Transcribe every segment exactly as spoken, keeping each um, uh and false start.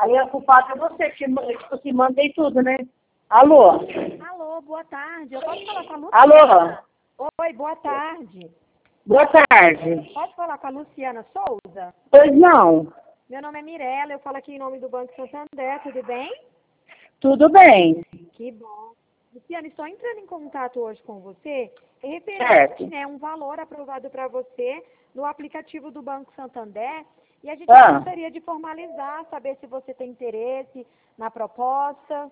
Aí a culpada é você, que tipo assim, mandei tudo, né? Alô? Alô, boa tarde. Eu posso falar com a Luciana? Alô? Oi, boa tarde. Boa tarde. Posso falar com a Luciana Souza? Pois não. Meu nome é Mirella, eu falo aqui em nome do Banco Santander, tudo bem? Tudo bem. Que bom. Luciana, estou entrando em contato hoje com você, referente, Certo. né, um valor aprovado para você no aplicativo do Banco Santander, e a gente Ah. gostaria de formalizar, saber se você tem interesse na proposta.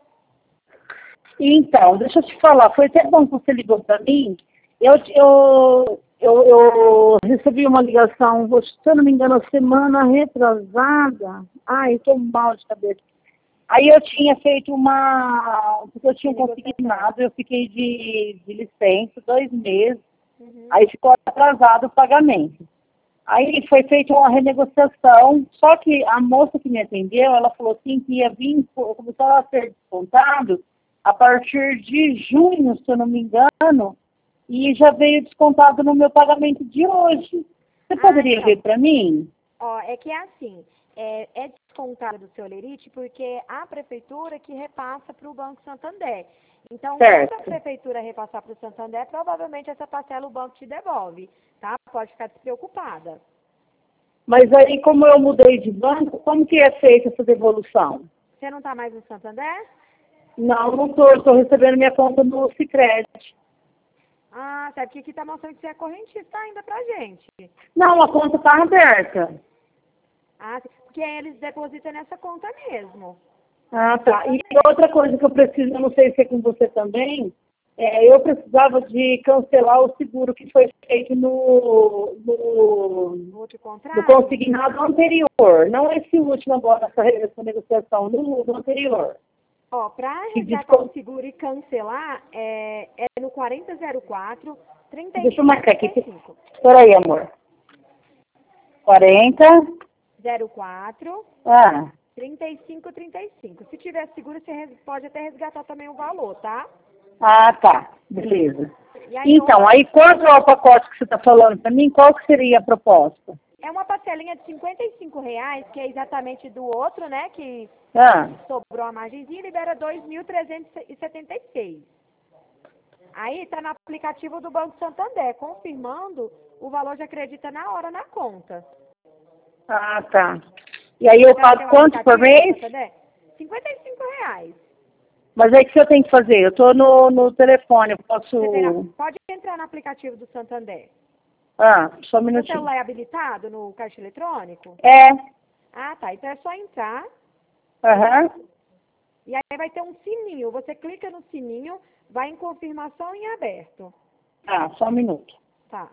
Então, deixa eu te falar, foi até bom que você ligou para mim. Eu, eu, eu, eu recebi uma ligação, se eu não me engano, semana retrasada. Ai, estou mal de cabeça. Aí eu tinha feito uma, porque eu tinha um consignado, eu fiquei de, de licença dois meses, Uhum. aí ficou atrasado o pagamento. Aí foi feita uma renegociação, só que a moça que me atendeu, ela falou assim que ia vir, começou a ser descontado a partir de junho, se eu não me engano, e já veio descontado no meu pagamento de hoje. Você Ah, poderia então. ver para mim? Ó, é que é assim, é, é descontado do seu lerite porque a prefeitura que repassa para o Banco Santander. Então, Certo. quando a prefeitura repassar para o Santander, provavelmente essa parcela o banco te devolve, tá? Pode ficar despreocupada. Mas aí, como eu mudei de banco, como que é feita essa devolução? Você não está mais no Santander? Não, não estou, estou recebendo minha conta no Sicredi. Ah, sabe que aqui está mostrando que você é correntista ainda pra gente. Não, a conta está aberta. Ah, porque aí eles depositam nessa conta mesmo. Ah, tá. E outra coisa que eu preciso, eu não sei se é com você também, é, eu precisava de cancelar o seguro que foi feito no, no, Outro contrato? no consignado anterior. Não esse último agora, essa, essa negociação, no, no anterior. Ó, para Que resgatar o descon- seguro e cancelar, é, é no quarenta zero quatro, trinta e Deixa eu cinco, marcar aqui. trinta e cinco. Espera aí, amor. quarenta. zero quatro, Ah, trinta e cinco, trinta e cinco. Se tiver seguro, você res- pode até resgatar também o valor, tá? ah, tá. Beleza. E aí, Então, aí quanto ao pacote que você está falando para mim, qual que seria a proposta? é uma parcelinha de cinquenta e cinco reais, que é exatamente do outro, né? Que Ah, sobrou a margenzinha e libera dois mil trezentos e setenta e seis. Aí tá no aplicativo do Banco Santander, confirmando, o valor já acredita na hora na conta. ah, tá. E aí eu Já tem pago o quanto por aplicativo do mês? Santander? cinquenta e cinco reais. Mas aí o que eu tenho que fazer? Eu estou no, no telefone, eu Você tem na- posso... pode entrar no aplicativo do Santander. Ah, só um O minutinho. celular é habilitado no caixa eletrônico? É, Ah, tá. Então é só entrar aham. e aí vai ter um sininho. Você clica no sininho, vai em confirmação em aberto. Ah, só um minuto. Tá.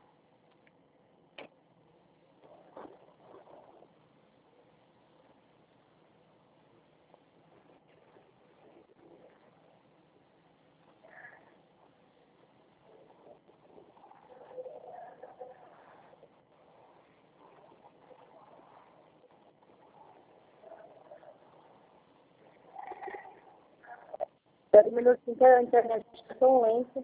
Espera um minutinho que a internet está tão lenta.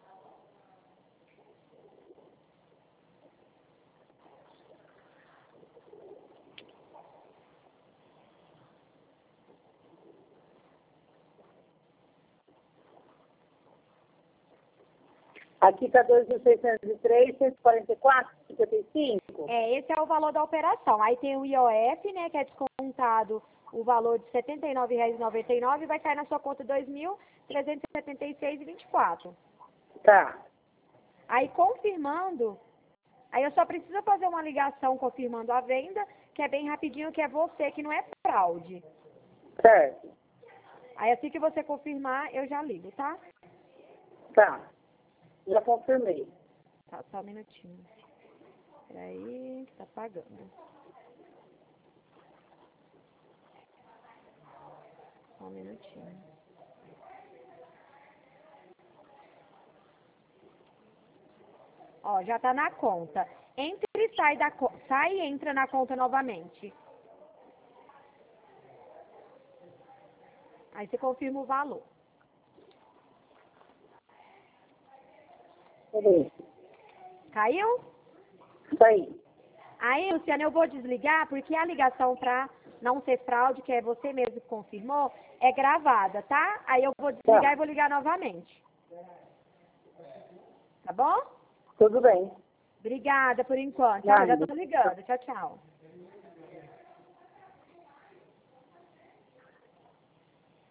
Aqui está dois mil seiscentos e três, cento e quarenta e quatro, cinquenta e cinco. É, esse é o valor da operação. Aí tem o I O F, né, que é descontado o valor de setenta e nove reais e noventa e nove centavos e vai cair na sua conta dois mil trezentos e setenta e seis reais e vinte e quatro centavos. Tá, Aí confirmando, aí eu só preciso fazer uma ligação confirmando a venda, que é bem rapidinho, que é você, que não é fraude. certo. Aí assim que você confirmar, eu já ligo, tá? Tá, já confirmei. Tá, só um minutinho. Peraí, que tá pagando. Só um minutinho. Ó, já tá na conta. Entra e sai da co- sai e entra na conta novamente. Aí você confirma o valor. Beleza. Caiu? Isso aí. Aí, Luciana, eu vou desligar porque a ligação para não ser fraude, que é você mesmo que confirmou, é gravada, tá? Aí eu vou desligar Tá. e vou ligar novamente. Tá bom? Tudo bem. Obrigada por enquanto. Nada. Já tô ligando. Tchau, tchau.